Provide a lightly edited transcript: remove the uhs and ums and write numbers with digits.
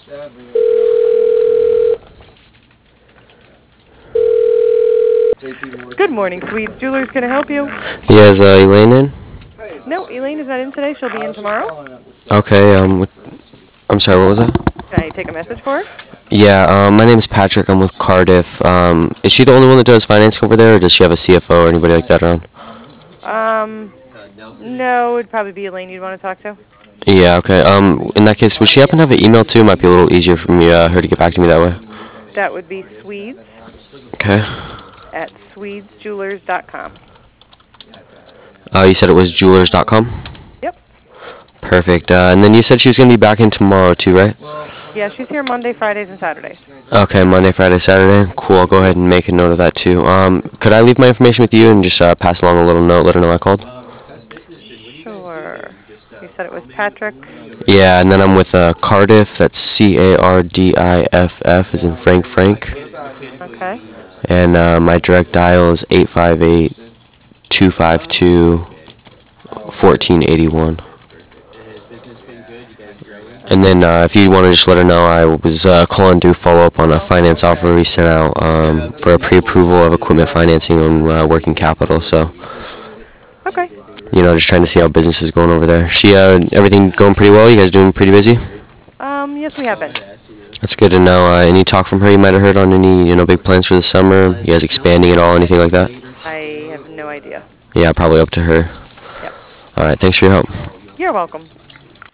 Good morning, Swedes Jewelers. Can I help you? Yeah, is Elaine in? No, Elaine is not in today. She'll be in tomorrow. Okay, I'm sorry, what was that? Can I take a message for her? Yeah, my name is Patrick. I'm with Cardiff. Is she the only one that does financing over there, or does she have a CFO or anybody like that around? No, it'd probably be Elaine you'd want to talk to. Yeah, okay. In that case, would she happen to have an email too? Might be a little easier for me, her to get back to me that way. That would be Swedes Okay. at swedesjewelers.com. You said it was jewelers.com? Yep. Perfect. And then you said she was going to be back in tomorrow too, right? Yeah, she's here Monday, Fridays, and Saturdays. Okay, Monday, Friday, Saturday. Cool, I'll go ahead and make a note of that too. Could I leave my information with you and just pass along a little note, let her know I called? Sure. You said it was Patrick. Yeah, and then I'm with Cardiff. That's Cardiff, as in Frank. Okay. And my direct dial is 858-252-1481. And then if you want to just let her know, I was calling to follow up on a finance offer we sent out for a pre-approval of equipment financing and working capital. So, Okay. just trying to see how business is going over there. Everything going pretty well? You guys doing pretty busy? Yes, we have been. That's good to know. Any talk from her you might have heard on any, big plans for the summer? You guys expanding at all, anything like that? I have no idea. Yeah, probably up to her. Yep. All right, thanks for your help. You're welcome.